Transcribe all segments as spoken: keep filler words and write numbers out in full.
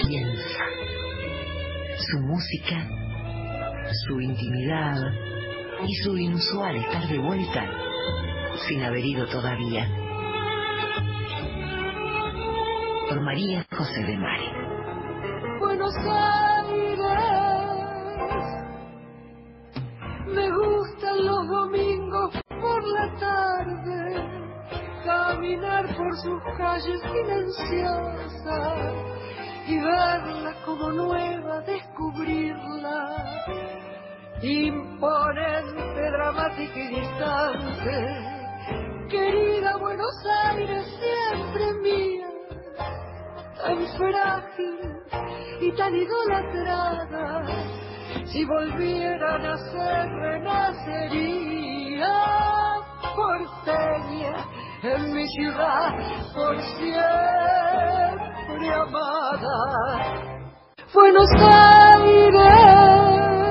piensa, su música, su intimidad y su inusual estar de vuelta sin haber ido todavía. Por María José de Mare. Buenos Aires, me gustan los domingos por la tarde, caminar por sus calles silenciosas y verla como nueva, descubrirla, imponente, dramática y distante. Querida Buenos Aires, siempre mía, tan frágil y tan idolatrada, si volviera a nacer renacería porteña en mi ciudad, por siempre amada. Buenos Aires,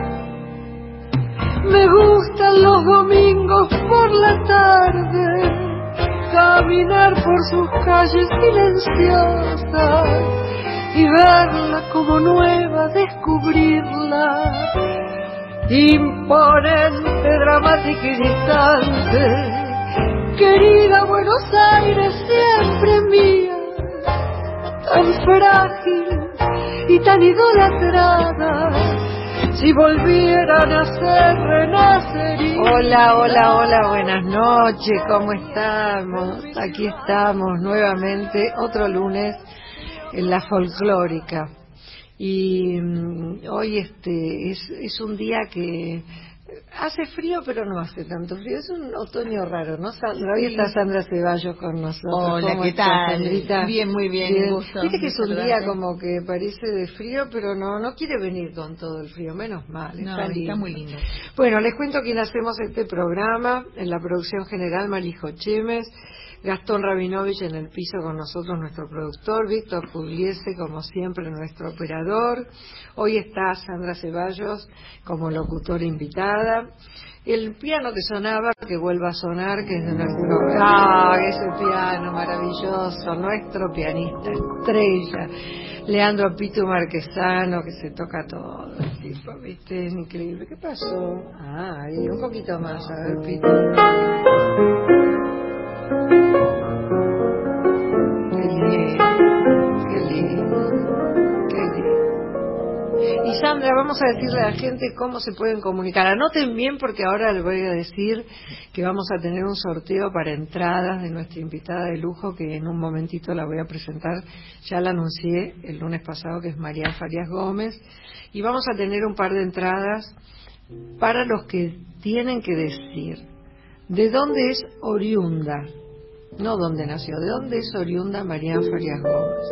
me gustan los domingos por la tarde, caminar por sus calles silenciosas y verla como nueva, descubrirla, imponente, dramática y distante. Querida Buenos Aires, siempre mía, tan frágil y tan idolatrada, si volviera a nacer, renacería. Hola, hola, hola, buenas noches, ¿cómo estamos? Aquí estamos nuevamente, otro lunes en la folclórica. Y um, hoy este es, es un día que hace frío, pero no hace tanto frío. Es un otoño raro, ¿no, Sandra? Hoy está Sandra Ceballos con nosotros. Hola, ¿qué tal? Sandrita? Bien, muy bien, bien. gusto. Viste que es un día como que parece de frío, pero no no quiere venir con todo el frío, menos mal. No, está, está lindo. muy lindo. Bueno, les cuento quién hacemos este programa. En la producción general, Marijo Chemes, Gastón Rabinovich en el piso con nosotros, nuestro productor, Víctor Pugliese, como siempre, nuestro operador. Hoy está Sandra Ceballos como locutora invitada. El piano que sonaba, que vuelva a sonar, que es de nuestro... ¡Ah, ese piano maravilloso! Nuestro pianista estrella, Leandro Pitu Marquesano, que se toca todo, el tipo, ¿viste? Es increíble. ¿Qué pasó? Ah, ahí, un poquito más, a ver, Pitu. Qué lindo, qué lindo, qué lindo. Y Sandra, vamos a decirle a la gente cómo se pueden comunicar. Anoten bien porque ahora les voy a decir que vamos a tener un sorteo para entradas de nuestra invitada de lujo, que en un momentito la voy a presentar. Ya la anuncié el lunes pasado, que es María Farias Gómez. Y vamos a tener un par de entradas para los que tienen que decir de dónde es oriunda. No dónde nació, de dónde es oriunda María Farias Gómez.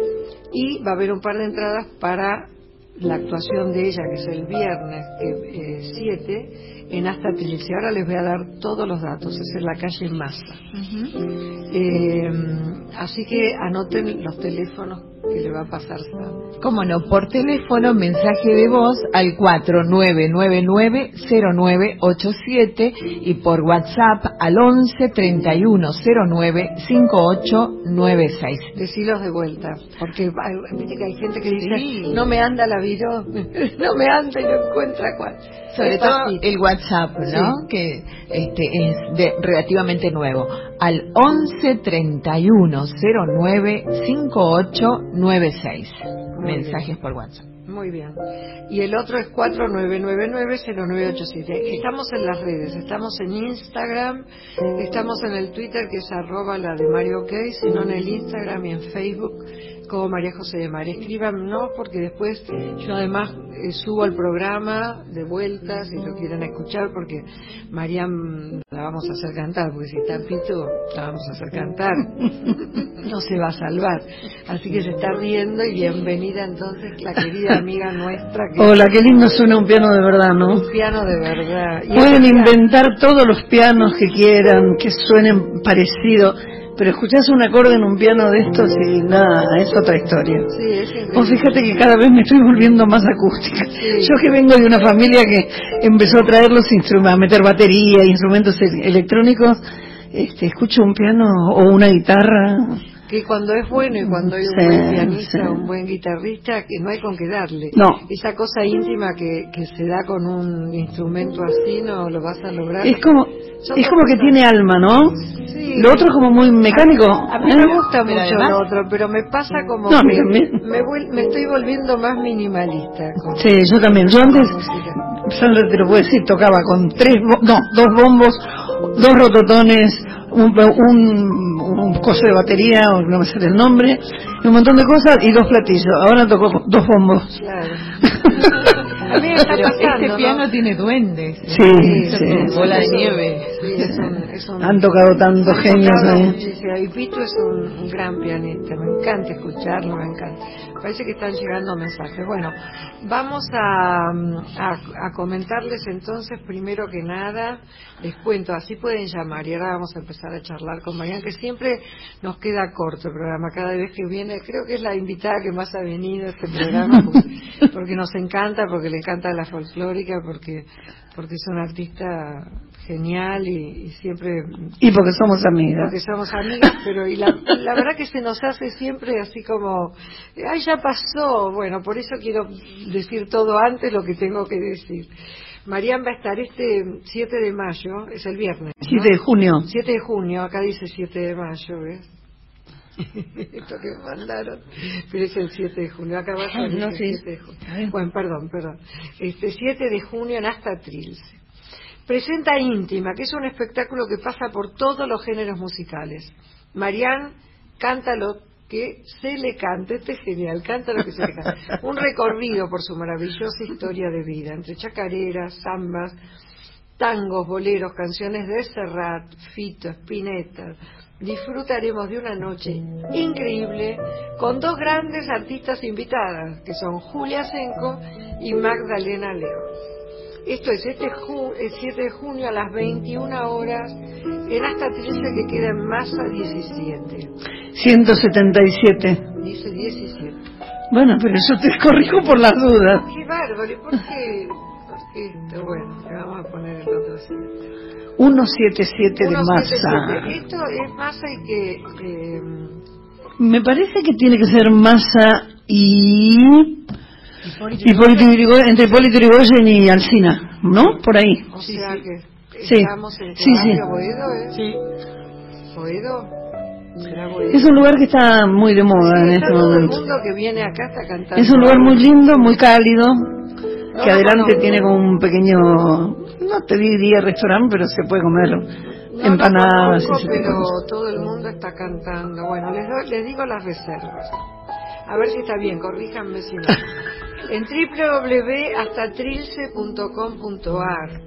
Y va a haber un par de entradas para la actuación de ella, que es el viernes siete, eh, en Asta Trilce. Ahora les voy a dar todos los datos, es en la calle Massa. Uh-huh. eh, así que anoten los teléfonos que le va a pasar Sandra. Cómo no, por teléfono, mensaje de voz al cuatro nueve nueve nueve cero nueve ocho siete y por WhatsApp al once treinta y uno cero nueve cincuenta y ocho noventa y seis. Decilos de vuelta, porque viste que hay gente que dice, sí, no me anda la viró, no me anda y no encuentra cuál. Sobre es todo así. El WhatsApp, ¿no? Sí. Que este es de, relativamente nuevo, al once treinta y uno cero nueve cincuenta y ocho noventa y seis. Mensajes bien por WhatsApp. Muy bien. Y el otro es cuatro nueve nueve nueve cero nueve ocho siete. Estamos en las redes, estamos en Instagram, estamos en el Twitter, que es arroba la de Mario OK, sino en el Instagram y en Facebook como María José de Mare. Escríbanos porque después yo además eh, subo el programa de vuelta si lo quieren escuchar, porque Mariam la vamos a hacer cantar, porque si está Pito la vamos a hacer cantar, no se va a salvar, así que se está riendo. Y bienvenida entonces la querida amiga nuestra que... Hola, qué lindo suena un piano de verdad, ¿no? Un piano de verdad. Y pueden piano... inventar todos los pianos que quieran, que suenen parecido, pero escuchás un acorde en un piano de estos y nada, es otra historia. Sí, es increíble. O fíjate que cada vez me estoy volviendo más acústica. Sí. Yo que vengo de una familia que empezó a traer los instrumentos, a meter batería, instrumentos electrónicos, este, escucho un piano o una guitarra que cuando es bueno y cuando hay un Sí, buen pianista, sí. un buen guitarrista, que no hay con qué darle. No. Esa cosa íntima que, que se da con un instrumento así, no lo vas a lograr. Es como, Son es como que cosas- tiene alma, ¿no? Sí. Lo otro es como muy mecánico. A mí ¿eh? me gusta Pero mucho además- lo otro, pero me pasa como No, a mí que también. me, vuel- me estoy volviendo más minimalista. Con, Sí, yo también. Yo con la antes, música. solo te lo puedo decir, tocaba con tres, bo- no, dos bombos, dos rototones, un, un, un coso de batería, o no me sale el nombre, y un montón de cosas, y dos platillos. Ahora toco con dos bombos. Claro. A mí me está Pero pasando, este ¿no? piano tiene duendes. Sí, Sí, sí. es un- Bola de es un- nieve. Sí, es un, es un- Han tocado tantos han genios tocado ahí. muchísimo. Y Pito es un, un gran pianista, me encanta escucharlo, me encanta. Parece que están llegando mensajes. Bueno, vamos a, a, a comentarles entonces, primero que nada, les cuento, así pueden llamar y ahora vamos a empezar a charlar con Marian, que siempre nos queda corto el programa, cada vez que viene, creo que es la invitada que más ha venido a este programa, porque, porque nos encanta, porque le encanta la folclórica, porque porque es un artista genial y, y siempre Y porque somos amigas. porque somos amigas, pero y la, la verdad que se nos hace siempre así como, ay, ya pasó. Bueno, por eso quiero decir todo antes lo que tengo que decir. Marian va a estar este siete de mayo, es el viernes, ¿no? siete de junio. siete de junio, acá dice siete de mayo, ¿ves? Esto que me mandaron, pero es el siete de junio, acá abajo dice No, sí. siete de junio. Bueno, perdón, perdón. Este siete de junio en Hasta Trilce. Presenta Íntima, que es un espectáculo que pasa por todos los géneros musicales. Marian canta lo que se le cante, este es genial, canta lo que se le cante. Un recorrido por su maravillosa historia de vida, entre chacareras, zambas, tangos, boleros, canciones de Serrat, Fito, Spinetta. Disfrutaremos de una noche increíble con dos grandes artistas invitadas, que son Julia Senco y Magdalena León. Esto es este ju el siete de junio a las veintiuna horas en Hasta Trilce, que queda en Massa diecisiete. ciento setenta y siete. Dice diecisiete. Bueno, pero yo te corrijo por las dudas. Qué bárbaro, ¿y por qué? ¿Por qué esto? Bueno, le vamos a poner el otro siete. ciento setenta y siete de ciento setenta y siete. masa. Esto es Massa y que... Eh, Me parece que tiene que ser masa y... Hipólito Hipólito Yrigoyen, entre Hipólito Yrigoyen y Alsina, ¿no? Por ahí. O sea que Sí. estamos en Sí, sí. Boedo, ¿eh? Sí. Boedo. ¿Será Boedo? Es un lugar que está muy de moda Sí, en está este todo el momento. mundo que viene acá está cantando. Es un lugar muy lindo, muy cálido, No, que no, adelante no. tiene como un pequeño, no te diría restaurante, pero se puede comer No, empanadas. no conozco, y ese tipo de pero cosas. todo el mundo está cantando. Bueno, les, doy- les digo las reservas. A ver si está bien, corríjanme si no. En doble u doble u doble u punto hasta trilce punto com punto a r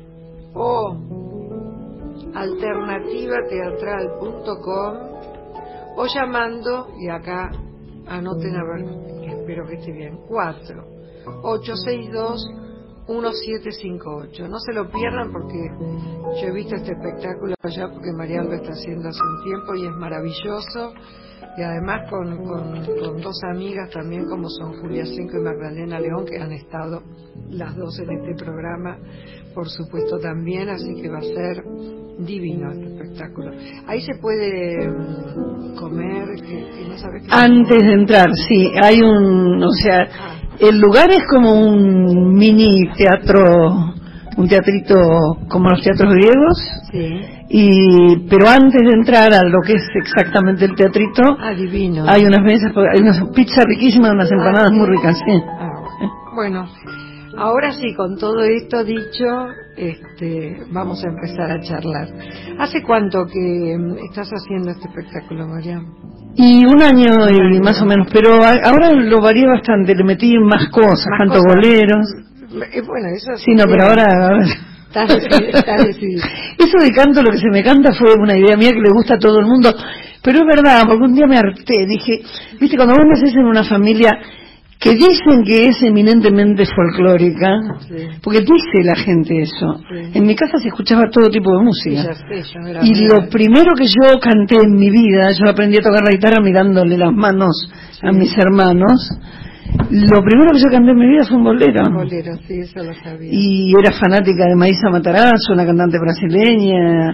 o alternativa teatral punto com o llamando, y acá anoten a ver, espero que esté bien, cuatro ocho seis dos uno siete cinco ocho. No se lo pierdan porque yo he visto este espectáculo allá porque María lo está haciendo hace un tiempo y es maravilloso. Y además con, con, con dos amigas también como son Julia Senco y Magdalena León, que han estado las dos en este programa, por supuesto también, así que va a ser divino este espectáculo. Ahí se puede mm, comer, que, que no sabes qué. Antes de entrar, sí, hay un, o sea, el lugar es como un mini teatro, un teatrito como los teatros griegos, Sí. y pero antes de entrar a lo que es exactamente el teatrito, Ah, divino. hay unas mesas, hay unas pizzas riquísimas, unas empanadas muy ricas, sí. Ah, bueno, ahora sí, con todo esto dicho, este, vamos a empezar a charlar. ¿Hace cuánto que mm, estás haciendo este espectáculo, María? Y un año y más o menos, pero a- ahora lo varié bastante, le metí más cosas, Más canto cosas. boleros. Eh, bueno, eso Sí, no, pero ahora, ahora- Estás decidido. Estás decidido. eso de canto, lo que se me canta fue una idea mía que le gusta a todo el mundo, pero es verdad, porque un día me harté, dije, viste, cuando vos nacés en una familia que dicen que es eminentemente folclórica, Sí. porque dice la gente eso, Sí. en mi casa se escuchaba todo tipo de Sí, música. ya sé, yo no era Y amiga. lo primero que yo canté en mi vida, yo aprendí a tocar la guitarra mirándole las manos a mis hermanos. Lo primero que yo canté en mi vida fue un bolero. Bolero, sí, eso lo sabía. Y era fanática de Maísa Matarazzo, una cantante brasileña.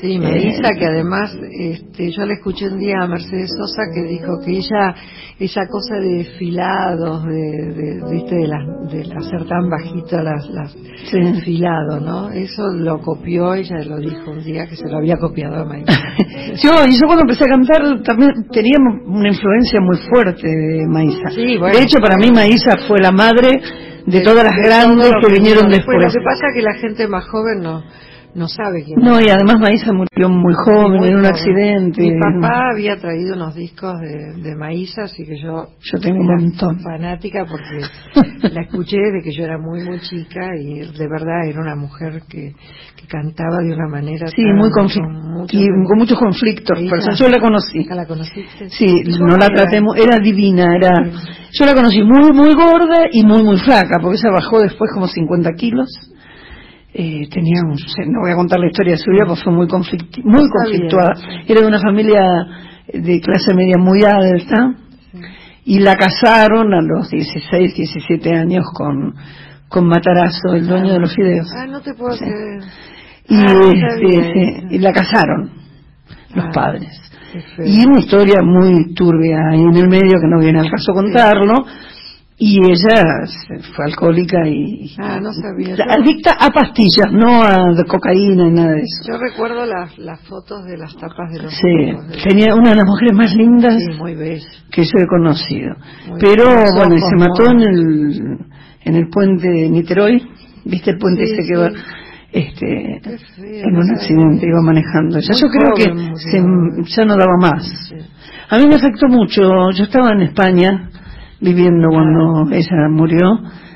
Sí, Maísa, eh, que además este, yo le escuché un día a Mercedes Sosa que dijo que ella, esa cosa de desfilados, de, de, ¿viste? de, las, de hacer tan bajito las, las sí. desfilados, ¿no? Eso lo copió, ella lo dijo un día que se lo había copiado a Maísa. yo, y yo cuando empecé a cantar también tenía una influencia muy fuerte de Maísa. Sí, bueno, de hecho, para mí Maísa fue la madre de, de todas las de grandes que, que vinieron después. Lo que pasa es que la gente más joven no no sabe quién no, y además Maísa murió muy joven muy en un joven. accidente. Mi papá había traído unos discos de, de Maísa, así que yo yo tengo un montón fanática porque la escuché desde que yo era muy muy chica y de verdad era una mujer que, que cantaba de una manera sí tan, muy conflicto con muchos, y con muchos conflictos. Por eso yo la conocí. ¿La conociste? Sí, no la traté, era divina, era yo la conocí muy muy gorda y muy muy flaca, porque ella bajó después como cincuenta kilos. Eh, tenía un, no voy a contar la historia de su vida porque fue muy conflicti muy conflictuada. Era de una familia de clase media muy alta sí. y la casaron a los dieciséis, diecisiete años con con Matarazzo, el dueño ah, de los fideos. Ah, no te puedo sí. creer. Y, Ah, sí, sí, y la casaron los ah, padres. Y una historia muy turbia ahí en el medio que no viene al caso contarlo. Y ella fue alcohólica y ah, no sabía. adicta a pastillas, no a de cocaína y nada de eso. Yo recuerdo las, las fotos de las tapas de los sí, libros, de tenía los... una de las mujeres más lindas sí, muy bella. que yo he conocido. Muy pero bien. bueno, y se mató en el en el puente de Niterói, ¿viste el puente sí, ese sí. que va este feo, en un accidente iba manejando? Ya yo creo que se, ya no daba más. Sí. A mí me afectó mucho. Yo estaba en España viviendo cuando ella murió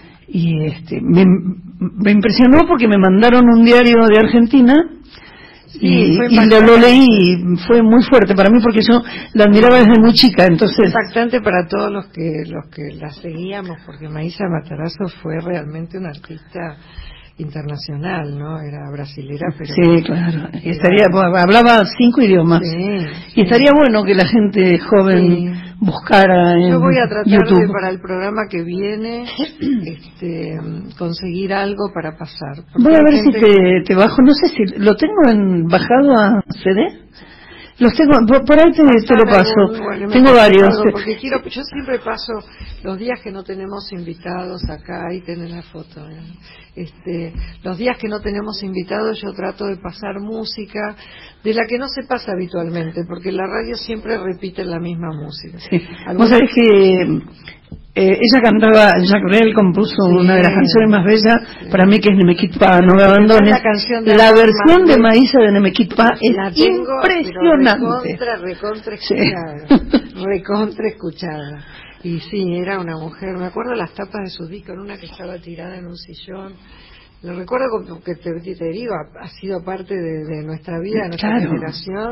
y este me, me impresionó porque me mandaron un diario de Argentina sí, y, y lo, lo leí y fue muy fuerte para mí porque yo la admiraba desde muy chica, entonces impactante para todos los que los que la seguíamos porque Maísa Matarazzo fue realmente una artista internacional, ¿no? Era brasilera, pero sí, claro. Y estaría, hablaba cinco idiomas. Sí, y estaría sí. bueno que la gente joven sí. buscara en Yo voy a tratar YouTube. de, para el programa que viene, este, conseguir algo para pasar. Voy a ver gente... si te, te bajo, no sé si lo tengo en bajado a C D. Los tengo, por, por ahí te, te lo paso. Algún, bueno, tengo varios. Algo, porque quiero, yo siempre paso los días que no tenemos invitados acá, ahí tenés la foto. ¿eh? Este, los días que no tenemos invitados yo trato de pasar música de la que no se pasa habitualmente, porque la radio siempre repite la misma música. Sí. Vos sabés que eh, ella cantaba, Jacques Brel compuso sí. una de las canciones más bellas sí. para mí, que es Ne me quitte pas, no me abandones. La, canción de la versión de Maísa de Ne me quitte pas es la tengo, impresionante. Recontra, recontra escuchada. Sí. Recontra escuchada. Y sí, era una mujer, me acuerdo las tapas de sus discos, en una que estaba tirada en un sillón. Lo recuerdo porque te, te digo, ha, ha sido parte de, de nuestra vida, de nuestra claro. generación,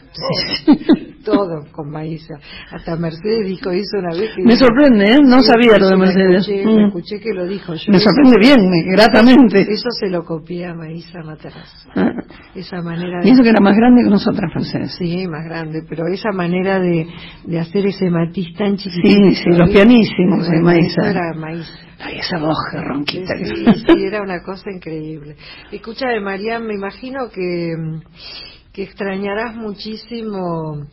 todo, todo con Maísa. Hasta Mercedes dijo, hizo una vez que... Me sorprende, ¿eh? No sí, sabía lo de Mercedes. Escuché, mm. escuché que lo dijo. Yo me sorprende bien, gratamente. Eso, eso se lo copié a Maísa Matarazzo. Ah. Esa manera de... Y eso que era más grande que nosotras, Mercedes. Sí, más grande, pero esa manera de, de hacer ese matiz tan chiquitito. Sí, sí, los pianísimos de Maísa. Eso era Maísa. Ay, esa voz ronquita. Sí, sí, era una cosa increíble. Escúchame, Marián, me imagino que, que extrañarás muchísimo,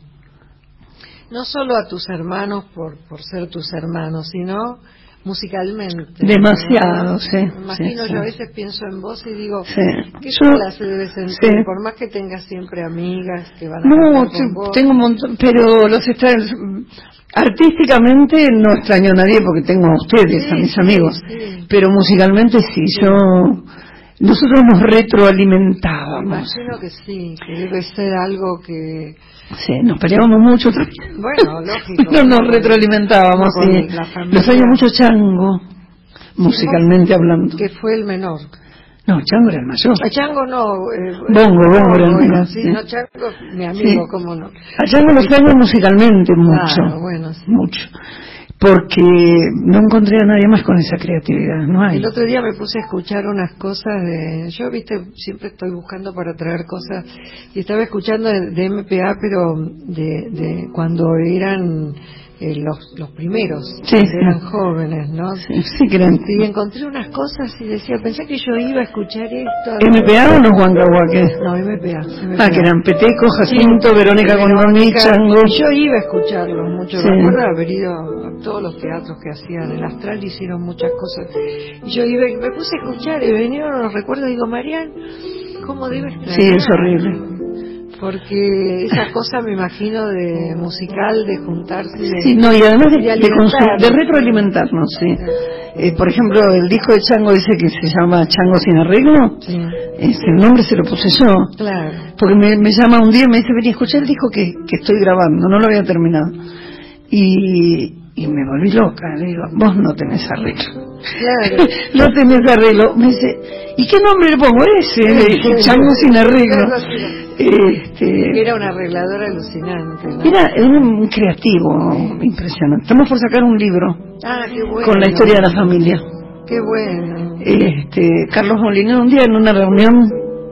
no solo a tus hermanos por, por ser tus hermanos, sino musicalmente. Demasiado, ¿no? Sí. Me imagino, sí, yo sí. a veces pienso en vos y digo, sí. ¿qué yo, sola se debe sentir? Sí. Por más que tengas siempre amigas que van a no, cantar con vos. Tengo un montón, pero los extraño. Artísticamente no extraño a nadie porque tengo a ustedes, sí, a mis amigos, sí, sí. pero musicalmente sí, sí, yo nosotros nos retroalimentábamos. Imagino que sí, que debe ser algo que... Sí, nos peleábamos mucho. Bueno, lógico. Pero nos retroalimentábamos, sí. Los años mucho Chango, musicalmente hablando. Que fue el menor. No, Chango era el mayor. A Chango no. Eh, Bongo, Bongo era el menor. Sí, sí. No, Chango, mi amigo, sí. ¿Cómo no? A Chango lo extraño musicalmente mucho. Claro, bueno, sí. Mucho. Porque no encontré a nadie más con esa creatividad, no hay. El otro día me puse a escuchar unas cosas de... Yo, viste, siempre estoy buscando para traer cosas, y estaba escuchando de, de M P A, pero de, de cuando eran eh, los, los primeros, sí, que sí. eran jóvenes, ¿no? Sí, sí que eran. Y encontré unas cosas y decía, pensé que yo iba a escuchar esto. ¿M P A o los Huancahuaques? No, M P A. M P A. Ah, que eran Peteco, Jacinto, Sí, Verónica Condorní, Chango. Yo iba a escucharlos mucho, Sí. recuerdo haber ido a todos los teatros que hacían, el Astral hicieron muchas cosas. Y yo iba y me puse a escuchar y venía, los recuerdo, y digo, Marián, ¿cómo debe extrañar? Sí, es horrible. Porque esa cosa me imagino de musical, de juntarse, de, Sí, no, y además de, de de, alimentar. consum- de retroalimentarnos, sí. Eh, por ejemplo, el disco de Chango ese que se llama Chango sin arreglo, Sí, ese, el nombre se lo puse yo. claro. Porque me, me llama un día y me dice, vení, escuchá el disco que, que estoy grabando, no lo había terminado. Y, y me volví loca, le digo, vos no tenés arreglo. Claro. No tenés arreglo. Me dice, ¿y qué nombre le pongo? Ese, le dije, Chango sin arreglo. Este, Era un arreglador alucinante, ¿no? era, era un creativo impresionante. Estamos por sacar un libro Ah, qué bueno. con la historia de la familia. Qué bueno. Este, Carlos Molinero un día en una reunión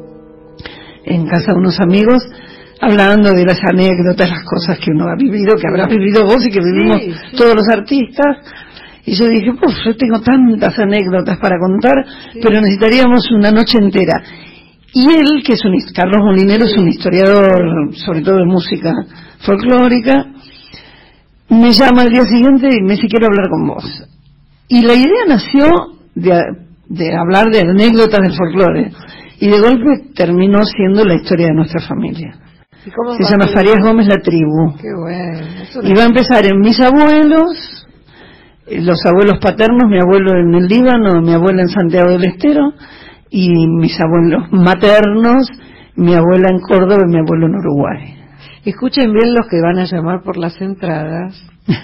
en casa de unos amigos, hablando de las anécdotas, las cosas que uno ha vivido, que habrás vivido vos y que vivimos Sí, sí. todos los artistas. Y yo dije, pues yo tengo tantas anécdotas para contar, Sí. pero necesitaríamos una noche entera. Y él, que es un, Carlos Molinero, es un historiador, sobre todo de música folclórica, me llama al día siguiente y me dice, quiero hablar con vos. Y la idea nació de, de hablar de anécdotas del folclore, y de golpe terminó siendo la historia de nuestra familia. ¿Y cómo Se va llama a ser? Farías Gómez La Tribu. Qué bueno. Es una- Y va a empezar en mis abuelos, eh, los abuelos paternos, mi abuelo en el Líbano, mi abuela en Santiago del Estero, y mis abuelos maternos, mi abuela en Córdoba y mi abuelo en Uruguay. Escuchen bien los que van a llamar por las entradas,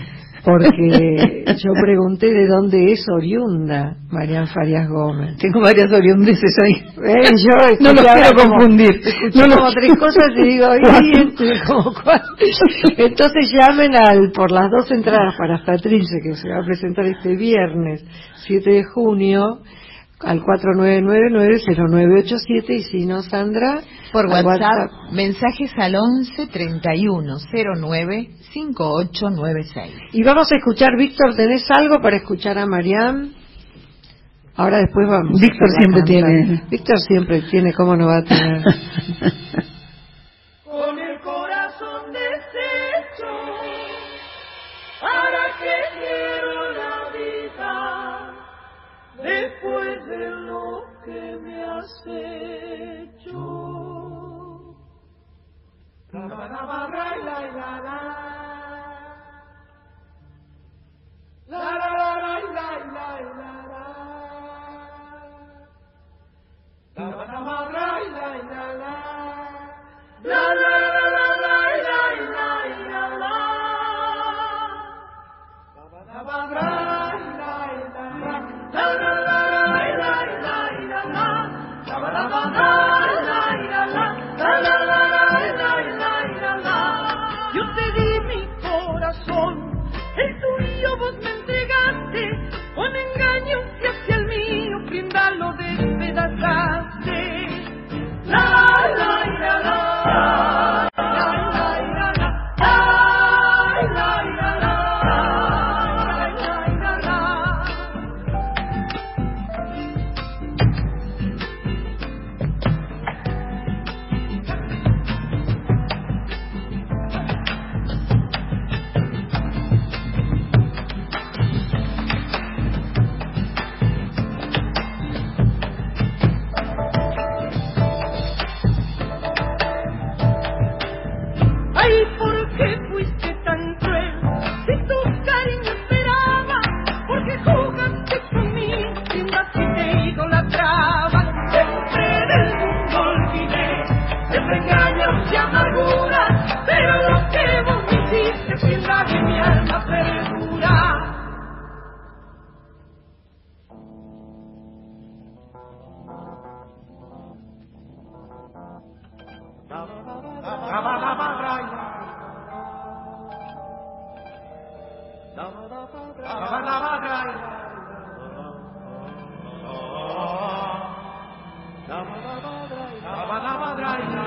porque yo pregunté de dónde es oriunda Marián Farías Gómez. Tengo varias oriundeces ahí. Eh, yo No los escuché ahora quiero como- confundir. Escuché No los- como tres cosas y digo, ¿y este como cuál? Entonces llamen al por las dos entradas para Patricia, que se va a presentar este viernes, siete de junio, al cuatro nueve nueve nueve cero nueve ocho siete, y si no, Sandra, Por al WhatsApp, mensajes al once treinta y uno cero nueve cincuenta y ocho noventa y seis. Y vamos a escuchar, Víctor, ¿tenés algo para escuchar a Marián? Ahora después vamos. Víctor a siempre cantar. tiene. Víctor siempre tiene, ¿cómo no va a tener? Con el corazón deshecho, ¿para qué quiero la vida después de lo que me has hecho? La, la, la, la, la, la, la, la. La, la, la, la, la, la, la, la. La, la, la, la, la, la, la, la. La, la, la, la, la, la, la, la, la. La, la, la, la, la, la, la. La, la, la, la, la, la, la, la. La, la, la, la, la, la, la. La, la, la, la, la, la, la. Yo te di mi corazón, el tuyo vos me entregaste, con engaño y hacia el mío, prenda lo despedazaste. La, la, la, la, la, la, la, la, la, la, la, la, la, la, la. Ay, ¿por qué fuiste tan cruel? Si tu cariño esperaba, ¿por qué jugaste conmigo? Sin más que te idolatraba. Siempre del mundo olvidé, de engaños y amarguras, pero lo que vos me hiciste sin la de mi alma perdura.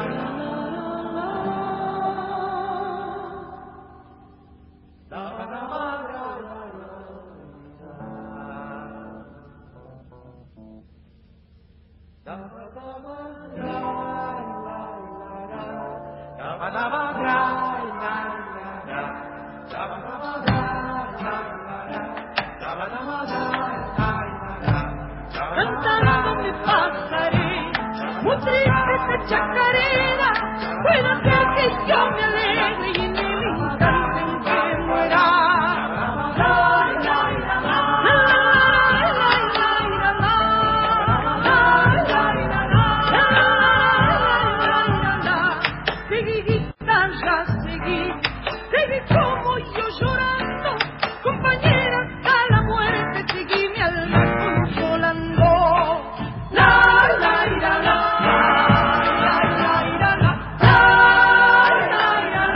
La Cantando me pasaré, muy triste esta chacarera, puede ser que yo me alegre y en el instante en que muera. Seguí guitarra, seguí, seguí como yo llorando, compañera, hasta la muerte, seguí mi alma consolando. La, la, la, la, la, la, la, la, la,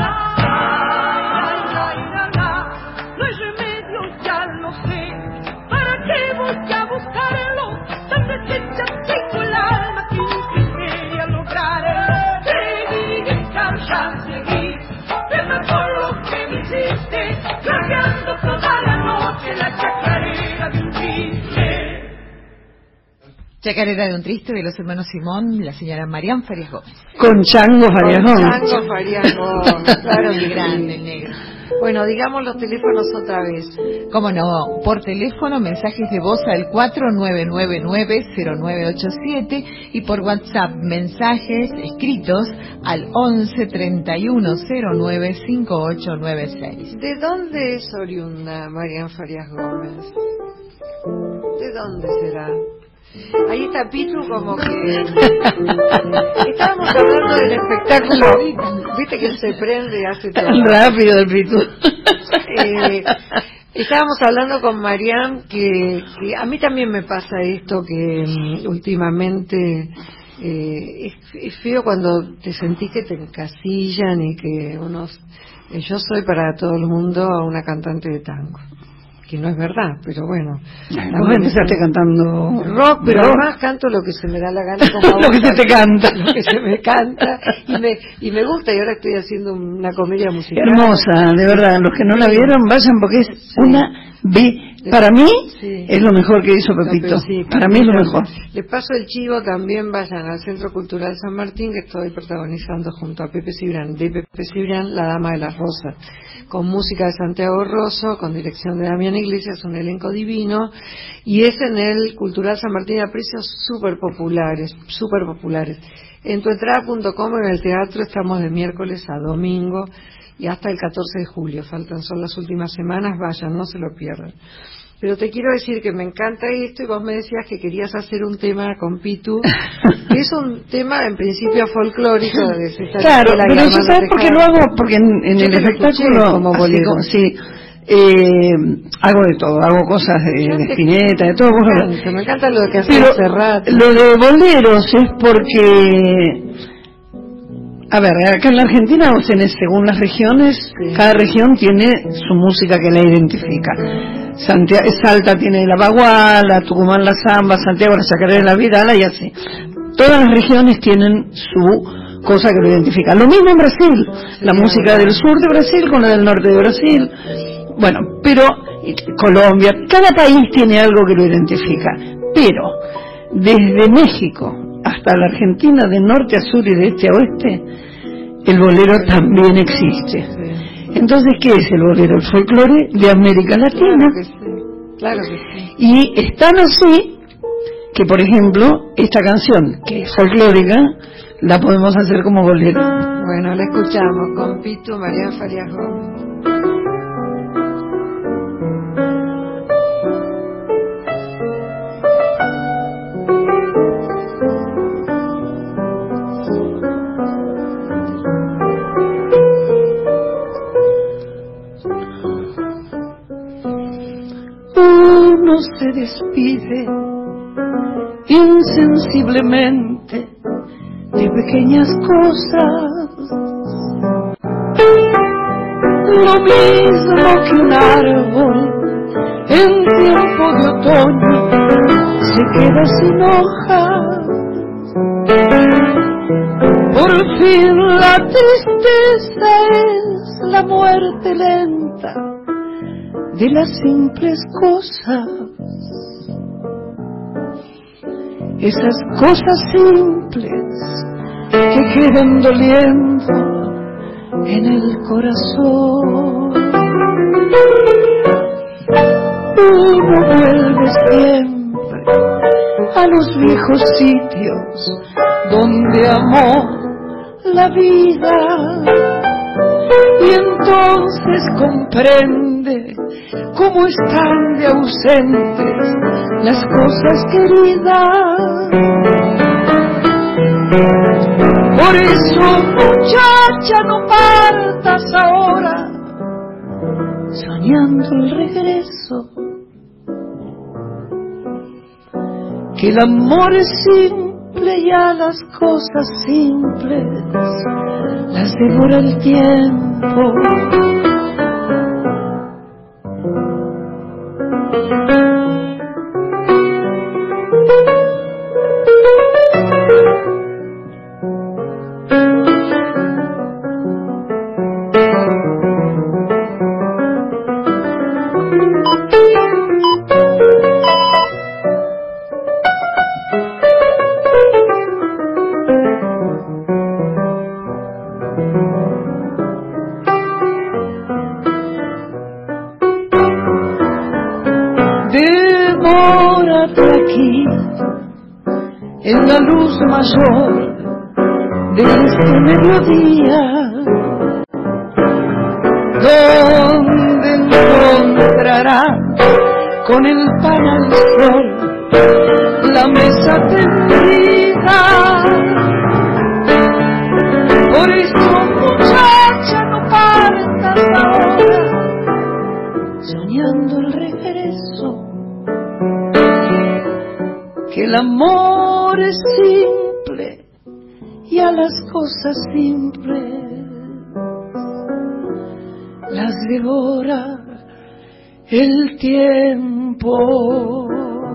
la, la, no hay remedio, ya lo sé, ¿para qué voy a buscarlo? Tan deshecha tengo el alma que nunca quería lograr. Seguí, guitarra, seguí, pena por lo que me hiciste, largando toda la noche la chacarera de un triste. Chacarera de un triste de los hermanos Simón, la señora Marián Farias Gómez. Con Chango Farias Con Gómez. Chango Farias Gómez, claro Qué que grande sí. el negro. Bueno, digamos los teléfonos otra vez. Cómo no, por teléfono, mensajes de voz al cuatro nueve nueve nueve cero nueve ocho siete y por WhatsApp, mensajes escritos al once treinta y uno cero nueve cinco ocho nueve seis. ¿De dónde es oriunda Marián Farias Gómez? ¿De dónde será? Ahí está Pitu como que... Estábamos hablando del espectáculo, viste que él se prende y hace todo. El rápido del Pitu. Eh, estábamos hablando con Marián que, que a mí también me pasa esto que mm, últimamente eh, es, es feo cuando te sentís que te encasillan y que unos eh, yo soy para todo el mundo una cantante de tango, que no es verdad, pero bueno. Vos empezaste cantando Rock, pero rock. además canto lo que se me da la gana. Como Lo que vos, se te canta. Lo que se me canta y me, y me gusta, y ahora estoy haciendo una comedia musical. Hermosa, de verdad. Los que no la vieron, vayan porque es Sí. una B. Para mí Sí. es lo mejor que hizo Pepito. No, pero sí, Para mí es lo mira, mejor. Les paso el chivo, también vayan al Centro Cultural San Martín, que estoy protagonizando junto a Pepe Cibrán, de Pepe Cibrán, La Dama de las Rosas, con música de Santiago Rosso, con dirección de Damián Iglesias, un elenco divino, y es en el Cultural San Martín a precios súper populares, súper populares. En tuentrada punto com, en el teatro, estamos de miércoles a domingo y hasta el catorce de julio, faltan, son las últimas semanas, vayan, no se lo pierdan. Pero te quiero decir que me encanta esto, y vos me decías que querías hacer un tema con Pitu, que es un tema en principio folclórico de esta Claro, escuela pero que yo Armando sabes por qué Tejada. lo hago, porque en, en Yo el te lo escuché espectáculo como así bolero. como- sí, eh, hago de todo, hago cosas de, Yo de te- Spinetta, de todo. vos Me lo- encanta, me encanta lo que haces Pero hace rato. lo de boleros es porque, a ver, acá en la Argentina vos tenés, según las regiones, Sí. cada región tiene su música que la identifica. Santiago, Salta tiene la baguala, Tucumán la samba, Santiago la chacarera de la vidala y así. Todas las regiones tienen su cosa que lo identifica. Lo mismo en Brasil, Sí, la música verdad. del sur de Brasil con la del norte de Brasil. Bueno, pero y Colombia, cada país tiene algo que lo identifica. Pero desde México hasta la Argentina, de norte a sur y de este a oeste, el bolero también existe. Sí. Entonces, ¿qué es el bolero? El folclore de América Latina. Claro que sí, claro que sí. Y es tan así que, por ejemplo, esta canción, que es folclórica, la podemos hacer como bolero. Bueno, la escuchamos con Pitu, Marián Farias Gómez. Uno se despide insensiblemente de pequeñas cosas, lo mismo que un árbol en tiempo de otoño se queda sin hojas. Por fin la tristeza es la muerte lenta de las simples cosas. esas cosas simples que quedan doliendo en el corazón. Uno vuelve siempre a los viejos sitios donde amó la vida, y entonces comprende cómo están de ausentes las cosas queridas. Por eso, muchacha, no partas ahora soñando el regreso, que el amor es simple y a las cosas simples las devora el tiempo. En la luz mayor de este mediodía, donde encontrará con el pan al sol la mesa tendida. Por eso, muchacha, no partas ahora soñando el regreso, que el amor es simple y a las cosas simples las devora el tiempo.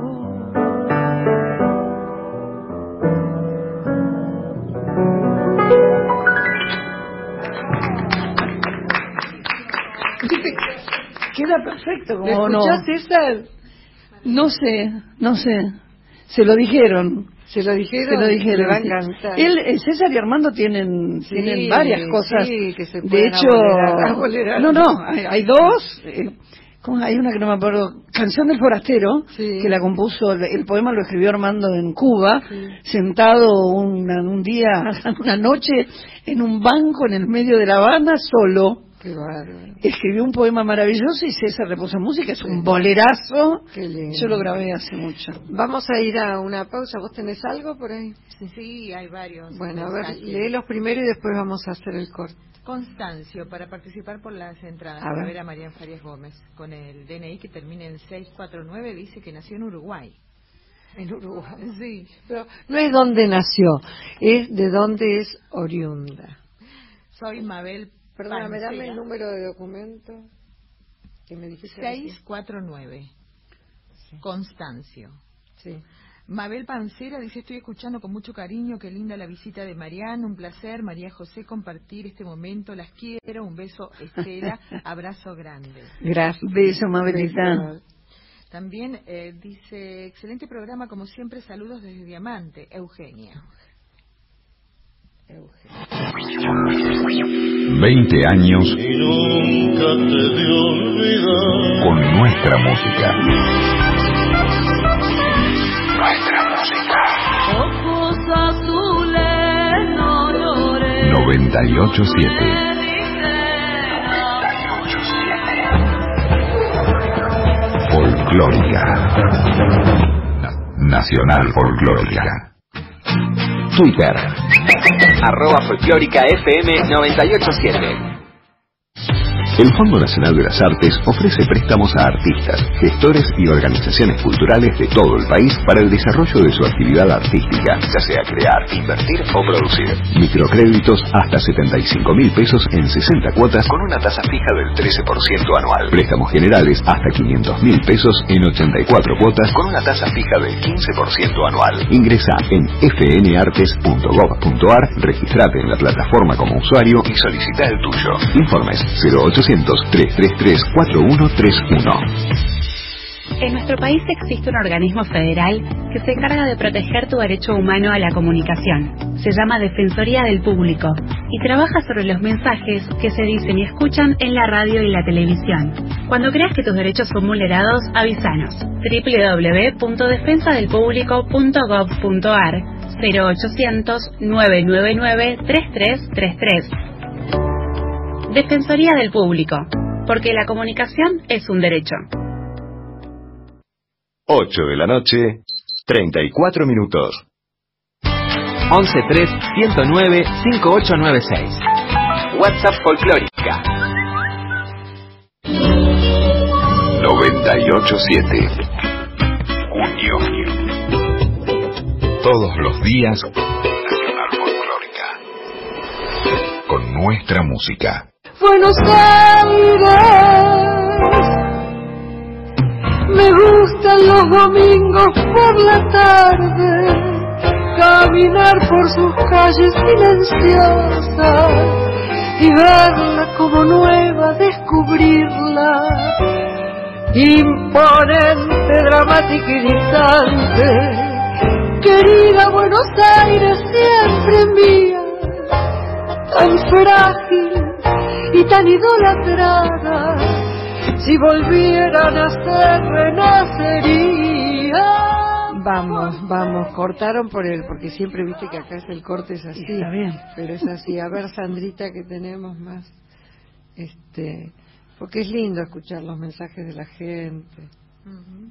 Queda perfecto, como no. ¿Escuchás, César? No sé, no sé. Se lo dijeron. Se lo dijeron. Se lo dijeron. Le va a encantar. Él, César y Armando tienen, sí, tienen varias cosas. Sí, que se de hecho, abolerar, abolerar. no, no, hay, hay dos. Eh, ¿cómo? Hay una que no me acuerdo. Canción del Forastero, sí, que la compuso, el, el poema lo escribió Armando en Cuba, sí, sentado una, un día, una noche, en un banco en el medio de La Habana, solo. Qué bárbaro. Escribió un poema maravilloso y César le puso música, es un bolerazo. Qué lindo. Yo lo grabé hace mucho. Vamos a ir a una pausa. ¿Vos tenés algo por ahí? Sí, sí, hay varios. Bueno, a ver, lee los primero y después vamos a hacer el corte. Constancio, para participar por las entradas, a, a ver a Marian Farias Gómez, con el D N I que termina en seis cuatro nueve, dice que nació en Uruguay. En Uruguay. Sí. Pero no es donde nació, es de dónde es oriunda. Soy Mabel. Perdóname, dame el número de documento que me dijiste. seis cuatro nueve. Sí. Constancio. Sí. Mabel Pancera dice, estoy escuchando con mucho cariño, qué linda la visita de Mariana, un placer, María José, compartir este momento, las quiero, un beso, Estela, abrazo grande. Gracias. Beso, Mabelita. También eh, dice, excelente programa, como siempre, saludos desde Diamante, Eugenia. veinte años y nunca te de olvidar con nuestra música. Nuestra música. Ojos azules no lloré. noventa y ocho siete. Folclórica. Nacional Folclórica. Twitter arroba folclórica F M noventa y ocho siete. El Fondo Nacional de las Artes ofrece préstamos a artistas, gestores y organizaciones culturales de todo el país para el desarrollo de su actividad artística, ya sea crear, invertir o producir. Microcréditos hasta setenta y cinco mil pesos en sesenta cuotas con una tasa fija del trece por ciento anual. Préstamos generales hasta quinientos mil pesos en ochenta y cuatro cuotas con una tasa fija del quince por ciento anual. Ingresa en f n artes punto gov punto a r, registrate en la plataforma como usuario y solicita el tuyo. Informes cero ochocientos, trescientos treinta y tres, cuarenta y uno treinta y uno. En nuestro país existe un organismo federal que se encarga de proteger tu derecho humano a la comunicación. Se llama Defensoría del Público y trabaja sobre los mensajes que se dicen y escuchan en la radio y la televisión. Cuando creas que tus derechos son vulnerados, avísanos. doble u doble u doble u punto defensa del público punto gov punto a r cero ochocientos, nueve nueve nueve, tres tres tres tres. Defensoría del Público, porque la comunicación es un derecho. ocho de la noche, treinta y cuatro minutos. once tres, ciento nueve, cincuenta y ocho noventa y seis. WhatsApp Folclórica. noventa y ocho siete. Junio. Todos los días, Nacional Folclórica. Con nuestra música. Buenos Aires, me gustan los domingos por la tarde, caminar por sus calles silenciosas y verla como nueva, descubrirla, imponente, dramática y distante. Querida Buenos Aires, siempre mía, tan frágil y tan idolatrada, si volviera a nacer, renacería. Vamos, vamos, cortaron por él, porque siempre viste que acá es el corte es así. Está bien. Pero es así. A ver, Sandrita, que tenemos más. Este, porque es lindo escuchar los mensajes de la gente. Uh-huh.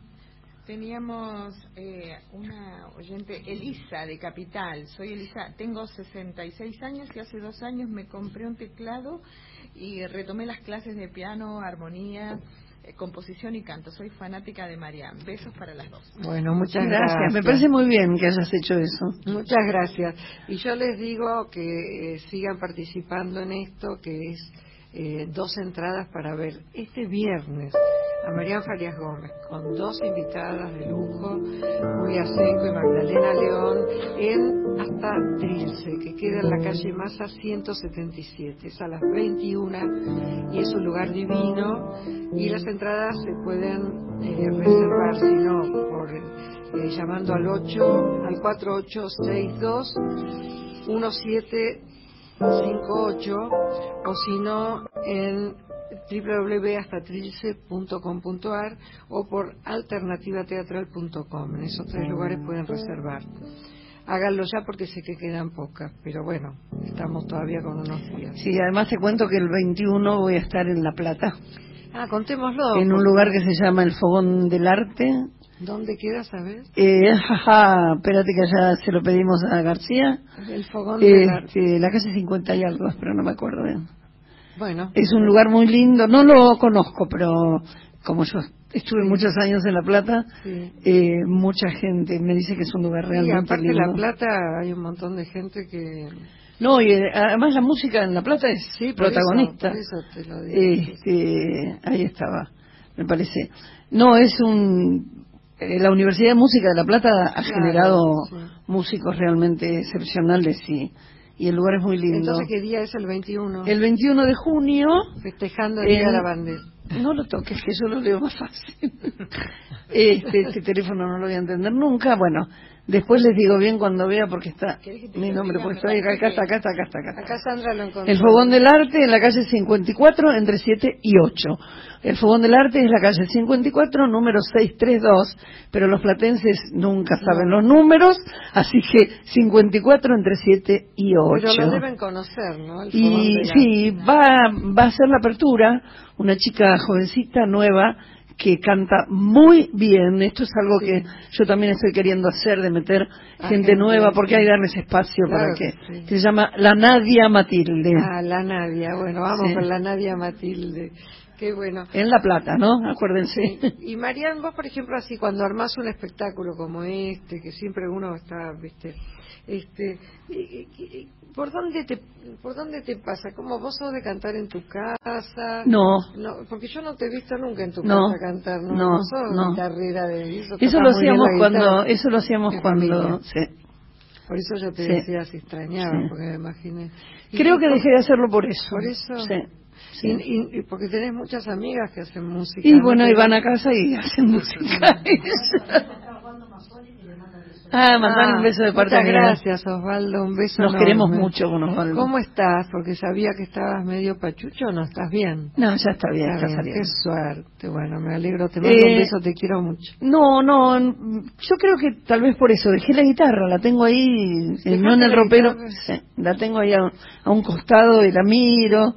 Teníamos eh, una oyente, Elisa, de Capital. Soy Elisa, tengo sesenta y seis años y hace dos años me compré un teclado y retomé las clases de piano, armonía, eh, composición y canto. Soy fanática de Marián. Besos para las dos. Bueno, muchas gracias. gracias. Me parece muy bien que hayas hecho eso. Muchas gracias. Y yo les digo que eh, sigan participando en esto, que es eh, dos entradas para ver este viernes a Marián Farias Gómez, con dos invitadas de lujo, Julia Senco y Magdalena León, en Hasta Trilce, que queda en la calle Massa ciento setenta y siete. Es a las veintiuna y es un lugar divino, y las entradas se pueden eh, reservar, si no, por eh, llamando al ocho, al cuatro ocho seis dos uno siete cinco ocho, o si no en doble u doble u doble u punto hasta trilce punto com punto a r o por alternativa teatral punto com. En esos tres lugares pueden reservar. Háganlo ya porque sé que quedan pocas, pero bueno, estamos todavía con unos días. Sí, además te cuento que el veintiuno voy a estar en La Plata. Ah, contémoslo. En un lugar que se llama el Fogón del Arte. ¿Dónde queda, sabes? Eh, jaja, espérate que ya se lo pedimos a García. El Fogón eh, del Arte. Eh, la calle cincuenta y algo, pero no me acuerdo bien. Bueno. Es un lugar muy lindo, no lo conozco, pero como yo estuve sí. muchos años en La Plata, sí. eh, mucha gente me dice que es un lugar realmente sí, aparte lindo. En La Plata hay un montón de gente que... No, y eh, además la música en La Plata es sí, por protagonista. Eso, por eso te lo digo. Este, ahí estaba, me parece. No, es un... Eh, la Universidad de Música de La Plata ha claro, generado sí. músicos realmente excepcionales y... y el lugar es muy lindo. Entonces, ¿qué día es el veintiuno? El veintiuno de junio. Festejando el Día de la Bandera. No lo toques, que yo lo leo más fácil. Este, este teléfono no lo voy a entender nunca. Bueno, después les digo bien cuando vea, porque está mi nombre puesto ahí. Acá está, acá está, acá está. Acá, está. Acá Sandra lo encontró. El Fogón del Arte en la calle cincuenta y cuatro, entre siete y ocho. El Fogón del Arte es la calle cincuenta y cuatro, número seiscientos treinta y dos, pero los platenses nunca saben no. los números, así que cincuenta y cuatro entre siete y ocho. Pero lo deben conocer, ¿no? El y sí, va, va a ser la apertura, una chica jovencita, nueva, que canta muy bien. Esto es algo sí. que yo también estoy queriendo hacer, de meter ah, gente nueva, porque hay que darles espacio claro para que, que, sí. que se llama la Nadia Matilde. Ah, la Nadia, bueno, vamos sí. con la Nadia Matilde. Qué bueno. En La Plata, ¿no? Acuérdense. Sí. Y Marián, vos, por ejemplo, así, cuando armás un espectáculo como este, que siempre uno está, viste, este, ¿por dónde te, por dónde te pasa? ¿Cómo vos sos de cantar en tu casa? No. No, porque yo no te he visto nunca en tu no, casa cantar, ¿no? No, no sos no. guitarrera de eso. Eso lo hacíamos cuando, eso lo hacíamos cuando, sí. Por eso yo te sí. decía si extrañaba, sí. porque me imaginé. Creo que dejé de hacerlo por eso. ¿Por eso? Sí. Sí. Y, y, porque tenés muchas amigas que hacen música. Y ¿no? bueno, Pero... y van a casa y hacen música. Ah, mandar un beso de parte muchas mía. Gracias, Osvaldo, un beso Nos enorme. queremos mucho con Osvaldo. ¿Cómo estás? Porque sabía que estabas medio pachucho, ¿no estás bien? No, ya está bien, está, está bien. saliendo. Qué suerte, bueno, me alegro, te mando Eh, un beso, te quiero mucho. No, no, yo creo que tal vez por eso, dejé la guitarra, la tengo ahí, eh, no en el la ropero, guitarra? sí, la tengo ahí a, a un costado y la miro,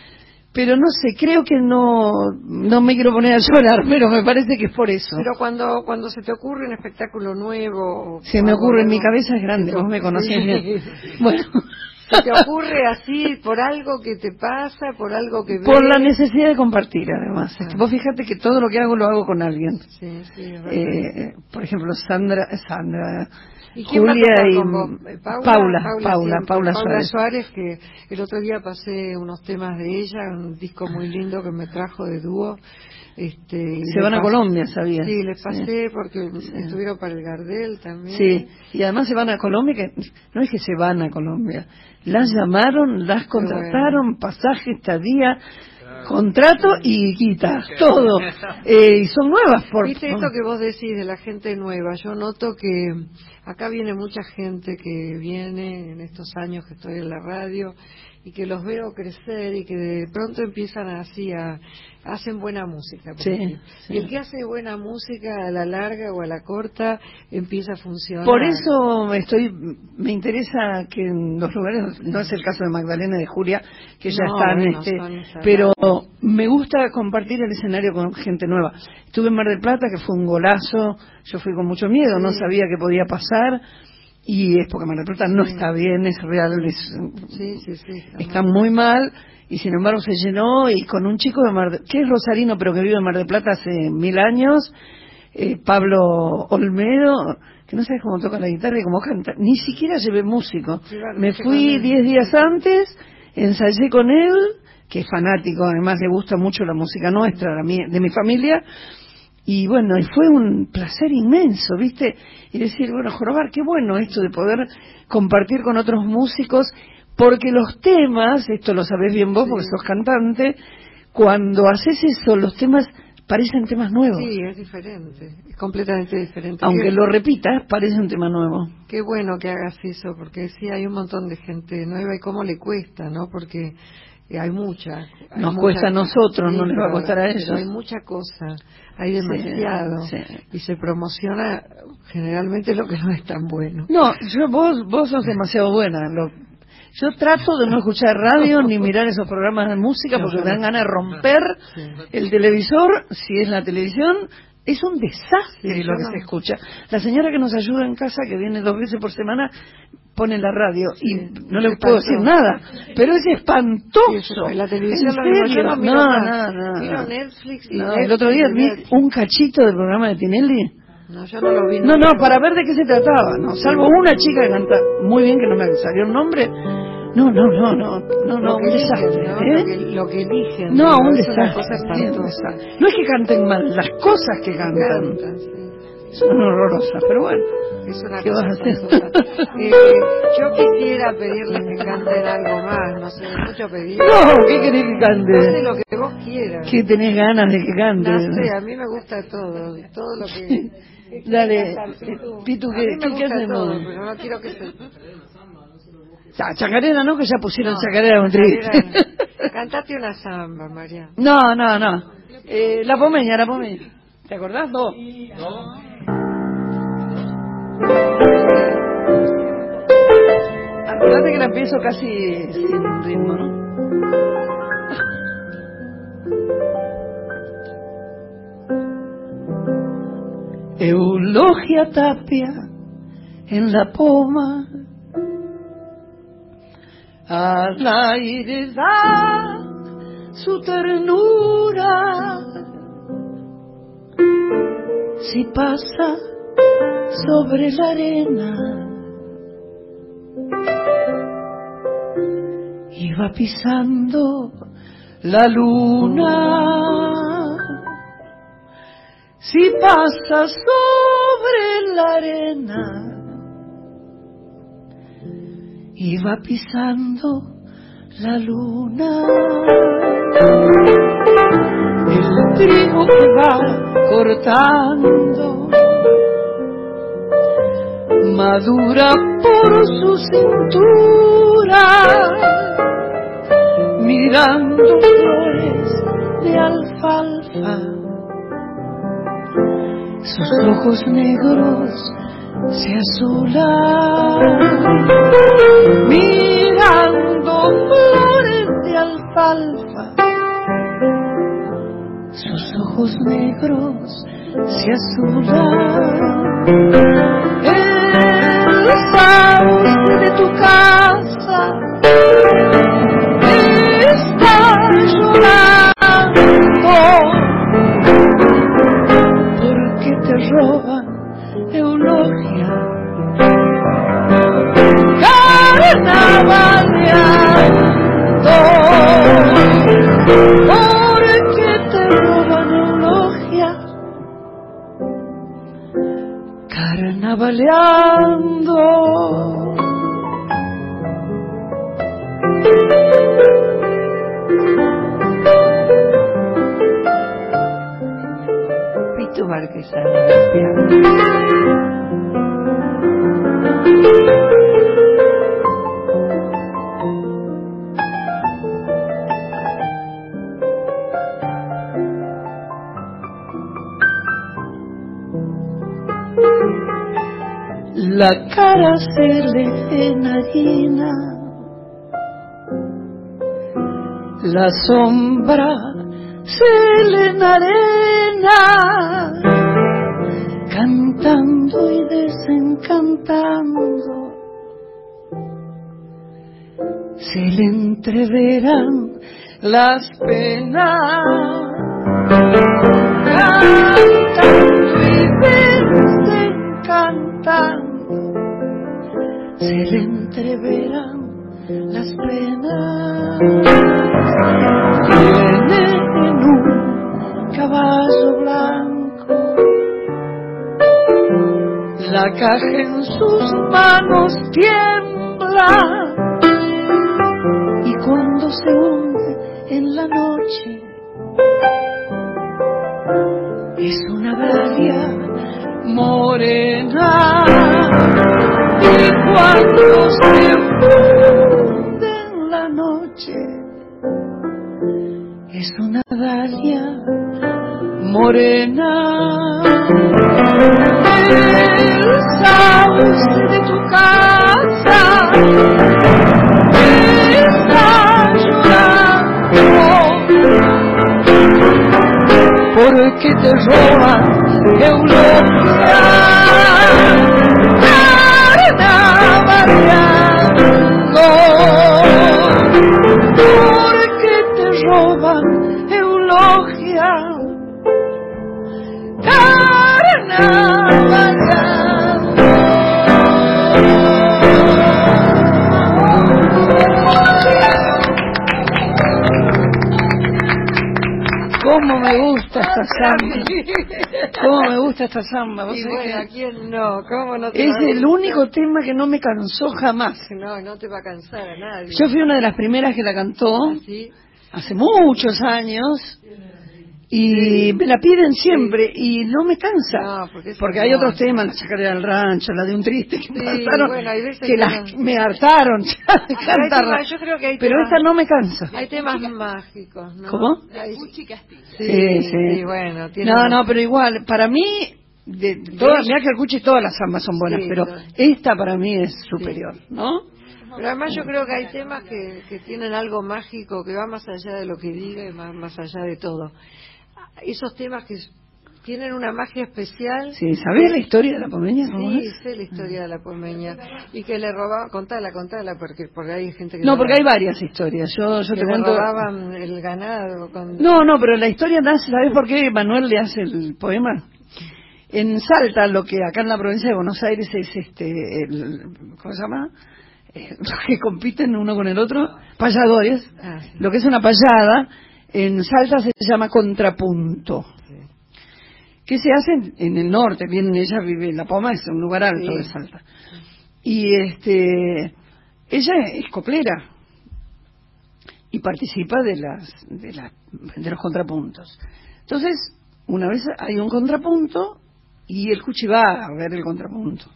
pero no sé, creo que no no me quiero poner a llorar, pero me parece que es por eso. Pero cuando cuando se te ocurre un espectáculo nuevo... Se me ocurre, en mi nuevo, cabeza es grande, vos me conocés bien. Bueno... ¿Se te ocurre así por algo que te pasa, por algo que ves? Por la necesidad de compartir, además. Ah. Vos fíjate que todo lo que hago lo hago con alguien. Sí, sí, es verdad. Eh, por ejemplo, Sandra, Sandra, ¿Y quién va a Julia tocar y con vos? ¿Paula? Paula, Paula, Paula, siempre. Paula Suárez. Suárez. que el otro día pasé unos temas de ella, un disco muy lindo que me trajo de dúo. Este, y Se le van a pasé- Colombia, sabía. Sí, les pasé Sí. porque Sí. estuvieron para el Gardel también. Sí, y además se van a Colombia, que no es que se van a Colombia, las llamaron, las contrataron, pasaje, estadía, contrato y quita, todo. Eh, y son nuevas por... Viste esto que vos decís de la gente nueva, yo noto que acá viene mucha gente que viene en estos años que estoy en la radio y que los veo crecer y que de pronto empiezan así a... hacen buena música. por Sí, ejemplo. sí. Y el que hace buena música a la larga o a la corta empieza a funcionar. Por eso estoy, me interesa que en los lugares, no es el caso de Magdalena y de Julia, que ya No, están, bueno, este, son saladas. pero me gusta compartir el escenario con gente nueva. Estuve en Mar del Plata, que fue un golazo, yo fui con mucho miedo, no Sí. sabía qué podía pasar, y es porque Mar del Plata no Sí. está bien, es real, es, Sí, sí, sí. está muy mal, y sin embargo se llenó, y con un chico de Mar del, que es rosarino pero que vive en Mar del Plata hace mil años, eh, Pablo Olmedo, que no sabes cómo toca la guitarra y cómo canta, ni siquiera llevé músico. Sí, bueno, Me sí, fui con él. diez días antes, ensayé con él, que es fanático, además le gusta mucho la música nuestra, la mía- de mi familia, y bueno, y fue un placer inmenso, ¿viste? Y decir, bueno, jorobar, qué bueno esto de poder compartir con otros músicos, porque los temas, esto lo sabés bien vos Sí. porque sos cantante, cuando haces eso, los temas parecen temas nuevos. Sí, es diferente, es completamente diferente. Aunque Qué- lo repitas, parece un tema nuevo. Qué bueno que hagas eso, porque sí hay un montón de gente nueva y cómo le cuesta, ¿no? Porque eh, hay mucha. hay Nos mucha- cuesta a nosotros, sí, no les va a pero- costar a pero ellos. hay mucha cosa, hay demasiado. Sí, sí. Y se promociona generalmente lo que no es tan bueno. No, yo vos vos sos demasiado buena. Lo, yo trato de no escuchar radio ni mirar esos programas de música porque me dan ganas de romper Sí. el televisor, si es la televisión. Es un desastre Sí, lo yo que no. se escucha. La señora que nos ayuda en casa, que viene dos veces por semana, pone la radio Sí, y no le ¿qué puedo pasó? decir nada. Pero es espantoso. Sí, eso, en la televisión ¿En lo mismo, serio? yo no miro no, más. no, no, Miro no. Netflix y No, Netflix el otro día y vi Netflix. un cachito del programa de Tinelli. No, yo no lo vi. No, no, para ver de qué se trataba, no, salvo una chica que canta muy bien, que no me salió el nombre. No, no, no, no, no, no, Lo que un eligen, desastre, ¿no? ¿eh? Lo que, lo que eligen. No, un es una desastre, cosa sí, un espantosa. desastre. No es que canten mal, las cosas que cantan Cantan, sí. son horrorosas, pero bueno, Es una ¿qué cosa vas a hacer? espantosa. Eh, yo quisiera pedirles que canten algo más, no sé, mucho pedir. No, ¿qué querés que No sé cante? lo que vos quieras. ¿Qué tenés ganas de que cante? No sé, a mí me gusta todo, todo lo que... que Dale, quieras cantar, Pitu. Pitu, A ¿qué- mí me qué- qué gusta hacemos? todo, pero no quiero que se... Ah, chacarera no, que ya pusieron No, chacarera un triste. chacarera. Cantate una samba, María. No, no, no. Eh, la pomeña, la pomeña. ¿Te acordás vos? Acordate que la empiezo casi sin ritmo, ¿no? Eulogia Tapia en la poma, al aire da su ternura, si pasa sobre la arena y va pisando la luna, si pasa sobre la arena y va pisando la luna, el trigo que va cortando, madura por su cintura, mirando flores de alfalfa, sus ojos negros se azulan, mirando flores de alfalfa, sus ojos negros se azulan. El sauce de tu casa está llorando porque te roban eulogia, carnavaleando porque te roban eulogia, carnavaleando. Pito Marquesano del piano. La cara se le enharina, la sombra se le enarena, cantando y desencantando, se le entreveran las penas, cantando y desencantando, se le entreverán las penas. Viene en un caballo blanco, la caja en sus manos tiembla, y cuando se hunde en la noche es una dalia morena, y cuando se hunde en la noche es una dalia morena. El sauce de tu casa está llorando porque te roban eulogia, carnavaleando porque te roban eulogia, carnavaleando. ¿Cómo me gusta esta samba? ¿Cómo me gusta esta samba? ¿Vos Y sabés bueno, ¿a que quién no? ¿Cómo no te es va a el gustar? único tema que no me cansó jamás. No, no te va a cansar a nadie. Yo fui una de las primeras que la cantó ¿Sí? hace muchos años y me la piden siempre y no me cansa. No, porque es porque hay hermoso. otros temas, la chacarera del rancho, la de un triste que me Sí, hartaron, bueno, hay veces que que las- no. me hartaron ya de Pero hay cantarla. temas- yo creo que hay Pero temas- esta no me cansa. Hay temas mágicos, ¿no? ¿Cómo? Hay- Puchi Castillo. Sí, Sí, sí, sí. bueno. Tiene No, una- no, pero igual, para mí, de todas, mira que escuche todas las zambas son buenas, Sí, pero claro. esta para mí es superior, ¿no? Pero además yo creo que hay temas que, que tienen algo mágico que va más allá de lo que diga y más, más allá de todo. Esos temas que tienen una magia especial. Sí, ¿sabés la historia de la pomeña? ¿Cómo Sí, es? sé la historia de la polmeña. Y que le robaban, contala, contala, porque, porque hay gente que... No, le porque hay roba- varias historias. Yo, yo que te le cuento. robaban el ganado. Con... No, no, pero la historia nace, ¿sabés por qué Manuel le hace el poema? En Salta, lo que acá en la provincia de Buenos Aires es este, el, ¿cómo se llama? Eh, los que compiten uno con el otro, payadores. Ah, sí. Lo que es una payada, en Salta se llama contrapunto. ¿Qué se hace en el norte? Bien, ella vive, La Poma es un lugar alto Sí. de Salta. Y este, ella es coplera. y participa de las, de las de los contrapuntos. Entonces, una vez hay un contrapunto y el Cuchi va a ver el contrapunto.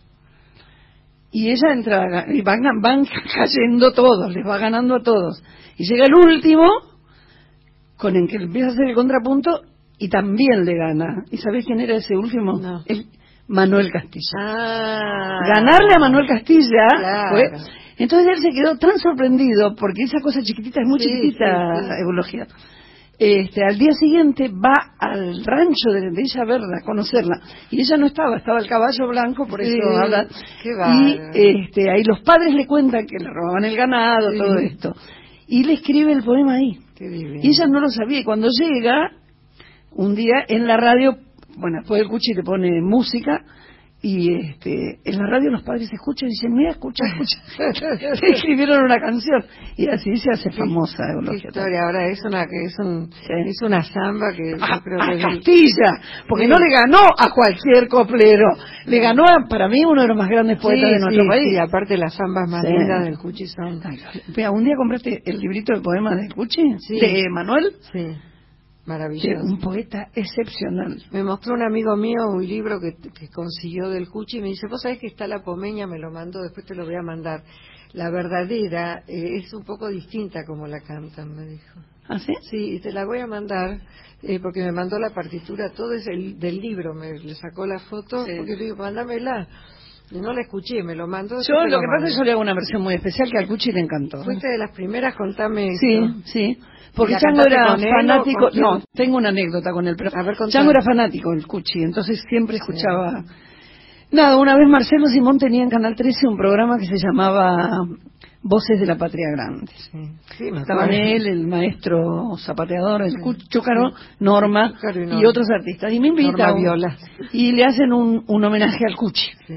Y ella entra, y van, van cayendo todos, les va ganando a todos. Y llega el último, con el que empieza a hacer el contrapunto, y también le gana. ¿Y sabés quién era ese último? No. El Manuel Castilla. Ah, Ganarle a Manuel Castilla claro. fue... Entonces él se quedó tan sorprendido, porque esa cosa chiquitita es muy Sí, chiquitita, sí, sí. Eulogía. Este, al día siguiente va al rancho de, de ella a verla, a conocerla, y ella no estaba, estaba el caballo blanco, por Sí, eso habla, qué y bárbaro. este, ahí los padres le cuentan que le robaban el ganado, Sí. todo esto, y le escribe el poema ahí, Qué divino. y ella no lo sabía, y cuando llega, un día en la radio, bueno, después el Cuchi le pone música, y este, en la radio los padres escuchan y dicen, mira, escucha, escucha, escribieron una canción, y así se hace famosa Qué Eulogía. historia, ahora es una que es un Sí. es una samba que yo a, creo a que es- Castilla, porque Sí. no le ganó a cualquier coplero, le ganó a, para mí, uno de los más grandes poetas sí, de nuestro sí, país. sí, aparte las zambas más Sí. lindas del Cuchi son. Ay, vea, un día compraste el librito de poemas de Cuchi, Sí. de Manuel, Sí, que maravilloso. un poeta excepcional. Me mostró un amigo mío un libro que, que consiguió del Cuchi y me dice, vos sabés que está La Pomeña, me lo mandó, después te lo voy a mandar. La verdadera eh, es un poco distinta como la cantan, me dijo. ¿Ah, sí? Sí, y te la voy a mandar eh, porque me mandó la partitura, todo es el, del libro, me le sacó la foto, Sí. porque le digo, mándamela. Y no la escuché, me lo mandó. Yo, después te lo que pasa mando. es que yo le hago una versión muy especial que al Cuchi le encantó. Fuiste de las primeras, contame Sí, esto. sí. Porque ¿Y la Chango cantaste era con él o fanático. con quién? No, tengo una anécdota con él, pero A ver, contame. Chango era fanático del Cuchi, entonces siempre escuchaba. Nada, una vez Marcelo Simón tenía en Canal trece un programa que se llamaba Voces de la Patria Grande. Sí, sí, me Estaban acuerdo. él, el maestro zapateador, el Sí, Cu- Chúcaro, Norma Chúcaro y y, Norma. otros artistas. Y me invita Norma un- Viola. y le hacen un, un homenaje al Cuchi. Sí,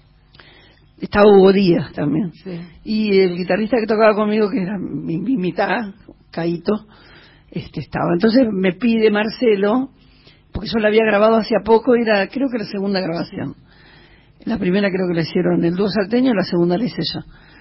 Estaba Hugo Díaz también. sí. Y el guitarrista que tocaba conmigo, que era mi, mi mitad, Caíto, este estaba. Entonces me pide Marcelo, porque yo la había grabado hacía poco, era creo que la segunda grabación. La primera creo que la hicieron el dúo salteño, la segunda la hice yo.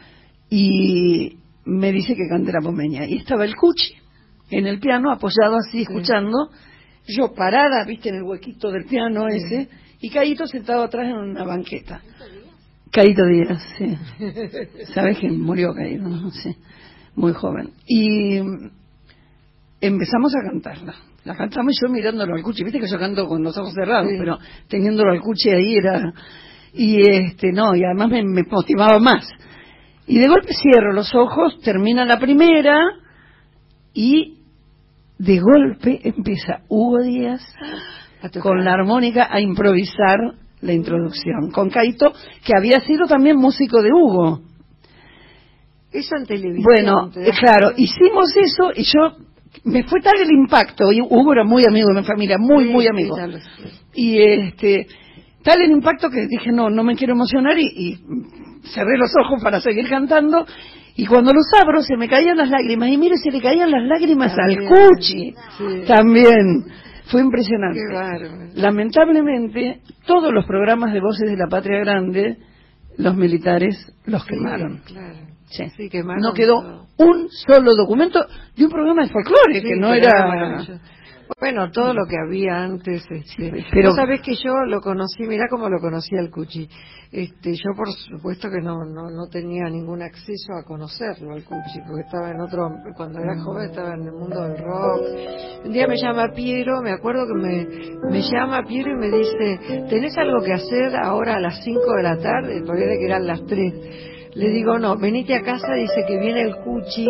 Y me dice que cante La Pomeña. Y estaba el Cuchi en el piano, apoyado así, escuchando. Yo parada, viste, en el huequito del piano ese, y Caíto sentado atrás en una banqueta. Caíto Díaz, sí. Sabes que murió Caíto, ¿no? Sí. Muy joven. Y empezamos a cantarla. La cantamos yo mirándolo al Cuchi. Viste que yo canto con los ojos cerrados, Sí. pero teniéndolo al Cuchi ahí era... Y este, no, y además me, me motivaba más. Y de golpe cierro los ojos, termina la primera, y de golpe empieza Hugo Díaz A tocar. con la armónica a improvisar la introducción, con Caíto, que había sido también músico de Hugo. Eso en televisión. Bueno, ¿te eh, das claro, cuenta? hicimos eso y yo, me fue tal el impacto, y Hugo era muy amigo de mi familia, muy, Sí, muy sí, amigo. ya lo sé. Y este, tal el impacto que dije, no, no me quiero emocionar, y, y cerré los ojos para seguir cantando, y cuando los abro se me caían las lágrimas, y mire, se le caían las lágrimas También, al Cuchi, sí. también. Fue impresionante. Qué bárbaro. Lamentablemente, todos los programas de Voces de la Patria Grande, los militares los Sí, quemaron. claro. Sí. Sí, quemaron No quedó todo. un solo documento de un programa de folclore, Sí, que no pero era... maravilloso. Bueno, todo lo que había antes, este, pero- vos sabés que yo lo conocí, mirá cómo lo conocí al Cuchi. Este, yo por supuesto que no, no, no tenía ningún acceso a conocerlo al Cuchi, porque estaba en otro, cuando era joven estaba en el mundo del rock. Un día me llama Piero, me acuerdo que me, me llama Piero y me dice, ¿tenés algo que hacer ahora a las cinco de la tarde? Porque era que eran las tres. Le digo, no, venite a casa, dice que viene el Cuchi.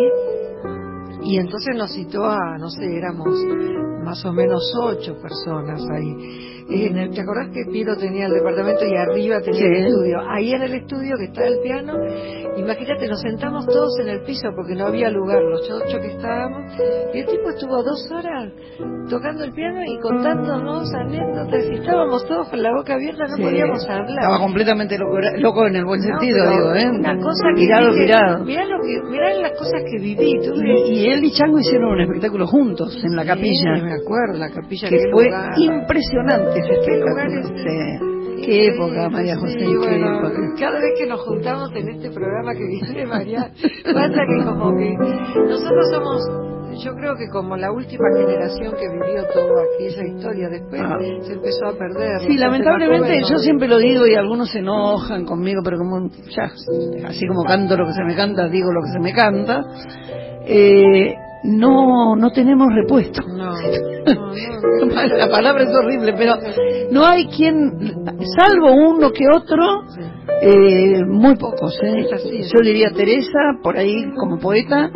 Y entonces nos citó a, no sé, éramos más o menos ocho personas ahí. En el, ¿te acordás que Piero tenía el departamento y arriba tenía Sí. el estudio? Ahí en el estudio que está el piano, imagínate, nos sentamos todos en el piso porque no había lugar, los ocho que estábamos, y el tipo estuvo dos horas tocando el piano y contándonos anécdotas, y estábamos todos con la boca abierta, no Sí. podíamos hablar. Estaba completamente loco, loco en el buen No, sentido, pero digo, ¿eh? Una cosa que Mirado, dije, mirado. Mirá, lo que, mirá las cosas que viví, tuve... Y, y él y Chango hicieron un espectáculo juntos en la Sí, capilla, me acuerdo, la capilla que qué fue lugar. impresionante ese Qué espectáculo. lugares. Sí. Qué época, María José, Sí, qué bueno, época. cada vez que nos juntamos en este programa que viene María, pasa que como que nosotros somos, yo creo que como la última generación que vivió toda aquella historia, después Ah. se empezó a perder. Sí, lamentablemente yo siempre lo digo y algunos se enojan conmigo, pero como ya, así como canto lo que se me canta, digo lo que se me canta, eh, no no tenemos repuesto. No, no, no, La palabra es horrible, pero no hay quien, salvo uno que otro, eh, muy pocos. ¿eh? Es así, es yo diría Teresa, por ahí como poeta,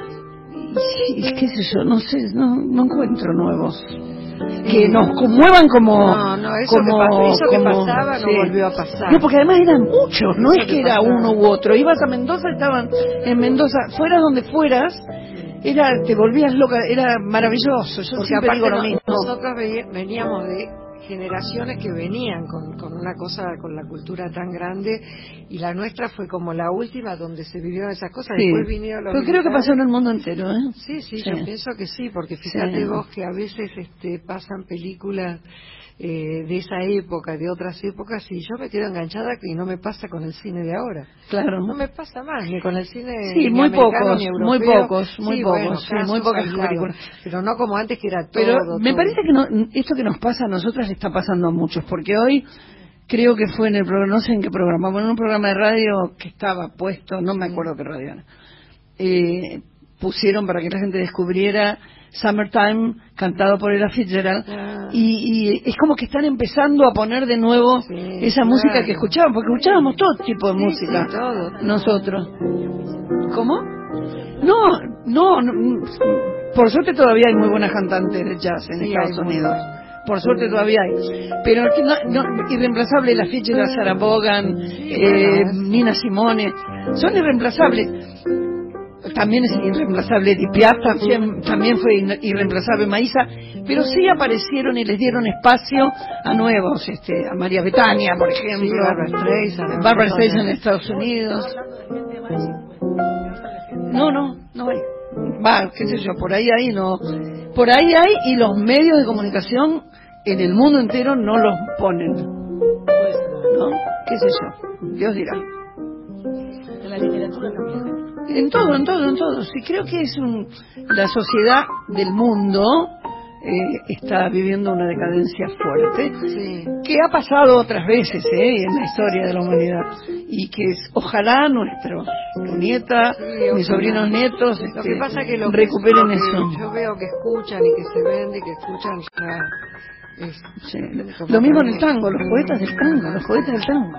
y, y qué sé yo, no sé, no, no encuentro nuevos que nos conmuevan como no, no, eso, como, que, pasó, eso como, que pasaba no sí. volvió a pasar. No, porque además eran muchos, no Eso es que que era pasaba. uno u otro. Ibas a Mendoza, estaban en Mendoza, fueras donde fueras, era te volvías loca, era maravilloso. Yo Porque siempre aparte digo lo no- mismo. nosotros ve- veníamos de generaciones que venían con, con una cosa, con la cultura tan grande, y la nuestra fue como la última donde se vivieron esas cosas. Sí. Después vinieron los Pero creo que militares. pasó en el mundo entero, ¿eh? Sí, sí, Sí. yo pienso que sí, porque fíjate Sí. vos que a veces este, pasan películas eh, de esa época, de otras épocas, y yo me quedo enganchada y no me pasa con el cine de ahora. Claro. No me pasa más, ni con el cine Sí, ni muy americano, pocos, ni muy europeo. pocos, muy Sí, pocos, bueno, sí, casos muy pocas aislados, películas. pero no como antes que era todo. Pero me todo. parece que no, esto que nos pasa a nosotras le está pasando a muchos, porque hoy creo que fue en el programa, no sé en qué programa, bueno, en un programa de radio que estaba puesto, no me acuerdo qué radio era, eh, pusieron para que la gente descubriera Summertime, cantado por Ella Fitzgerald, Ah. y, y es como que están empezando a poner de nuevo Sí, esa claro. música que escuchaban, porque escuchábamos todo tipo de Sí, música, sí, todo. nosotros. ¿Cómo? No, no, no, por suerte todavía hay muy buenas cantantes de jazz en Sí, Estados hay muy Unidos. buenas. Por suerte todavía hay. Pero no, no, irreemplazable la Fitzgerald, Sarah Vaughan, eh, Nina Simone, son irreemplazables. También es irreemplazable Edith Piaf, también, también fue in- irreemplazable Maísa, pero sí aparecieron y les dieron espacio a nuevos, este, a María Bethania, por ejemplo, Sí, Barbra Streisand. Barbra Streisand en Estados Unidos. No, no, no hay. Va, qué sé yo, por ahí hay, no. Por ahí hay y los medios de comunicación en el mundo entero no los ponen. ¿No? ¿Qué sé yo? Dios dirá. En la literatura también. En todo, en todo, en todo. Sí, creo que es un, la sociedad del mundo eh, está viviendo una decadencia fuerte, Sí. que ha pasado otras veces eh, en la historia de la humanidad, y que es, ojalá nuestros, tu nieta, Sí, mis ojalá. sobrinos nietos, Lo este, que pasa es que lo que- recuperen lo que eso. yo veo que escuchan y que se vende y que escuchan ya es Sí. como Lo mismo en el que- tango, los poetas del tango, los poetas del tango.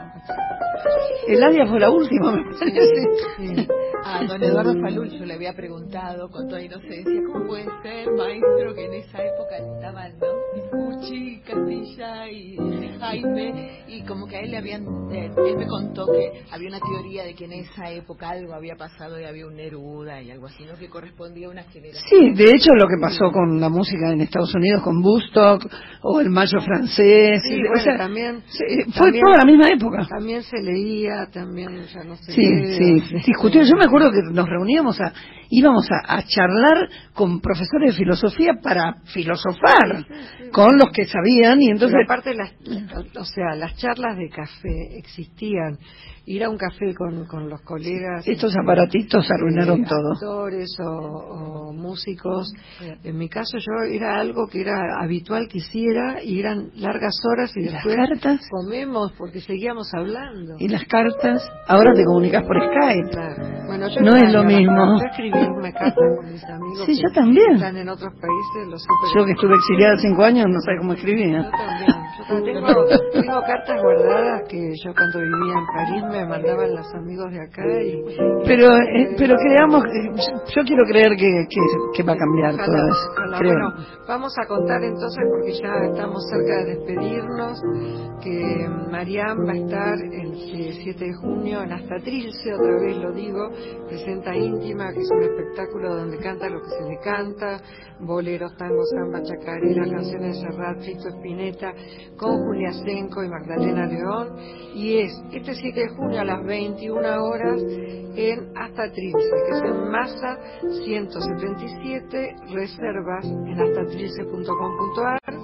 Eladia fue la última, me parece. Sí. A don Eduardo Falul yo le había preguntado con toda inocencia, ¿cómo puede ser, maestro, que en esa época estaban, ¿no? Cuchi, Castilla y Jaime, y como que a él le habían, eh, él me contó que había una teoría de que en esa época algo había pasado y había un Neruda y algo así, ¿no? Que correspondía a una generación. Sí, de hecho lo que pasó con la música en Estados Unidos, con Woodstock, o el Mayo francés, Sí, o bueno, sea, también, sí, fue también- toda la misma época. También se leía, también ya no sé. Sí, qué, sí, o sea, discutió. Yo me acuerdo que nos reuníamos a, íbamos a, a charlar con profesores de filosofía para filosofar con los que sabían, y entonces Pero aparte, las, o sea, las charlas de café existían. Ir a un café con, con los colegas. estos este, aparatitos arruinaron eh, todo. Actores o, o músicos. En mi caso, yo era algo que era habitual que hiciera, y eran largas horas y ¿Y las después cartas? comemos porque seguíamos hablando. Y las cartas, ahora te comunicas por Skype. Claro. Bueno, yo No es lo extraño las mismo. cartas. Yo escribí una carta con mis amigos. Sí, que yo también. Están en otros países, los super. Yo que estuve exiliada cinco años no sé cómo escribía. Yo también. Yo también tengo, tengo cartas guardadas que yo cuando vivía en París me mandaban los amigos de acá y... Pero eh, pero creamos, eh, yo quiero creer que, que, que va a cambiar Ojalá, todo eso. ojalá. Creo. Bueno, vamos a contar entonces, porque ya estamos cerca de despedirnos, que Mariam va a estar el siete de junio en Hasta Trilce, otra vez lo digo, presenta Íntima, que es un espectáculo donde canta lo que se le canta, boleros, tangos, samba, chacareras, canciones de Serrat, Fito Spinetta, con Julia Senco y Magdalena León, y es este siete de junio a las veintiuna horas en Hasta Trilce, que es en Massa ciento setenta y siete, reservas en hasta trilce punto com punto a r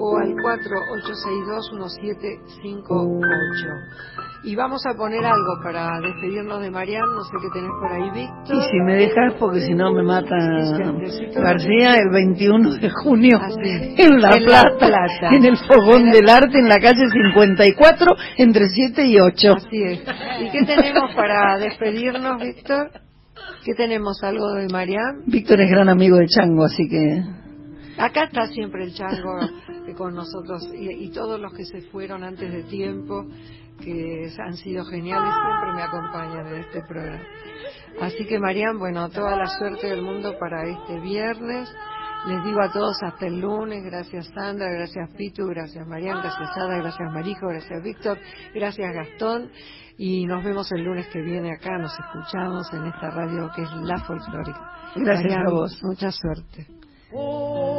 o al cuatro ocho seis dos uno siete cinco ocho. Y vamos a poner algo para despedirnos de Marián, no sé qué tenés por ahí, Víctor. Y si me dejas, porque si no me mata Sí, García, el veintiuno de junio Así, en La en La Plata, Plata, en el Fogón en del Arte, en la calle cincuenta y cuatro, entre siete y ocho. Así es. ¿Y qué tenemos para despedirnos, Víctor? ¿Qué tenemos? ¿Algo de Marián? Víctor es gran amigo de Chango, así que... Acá está siempre el Chango eh, con nosotros y, y todos los que se fueron antes de tiempo, que han sido geniales, siempre me acompañan en este programa. Así que Marián, bueno, toda la suerte del mundo para este viernes. Les digo a todos hasta el lunes. Gracias Sandra, gracias Pitu, gracias Marián, gracias Ada, gracias Marijo, gracias Víctor, gracias Gastón. Y nos vemos el lunes que viene acá, nos escuchamos en esta radio que es La Folclórica. Gracias Marián, a vos. Mucha suerte. Oh.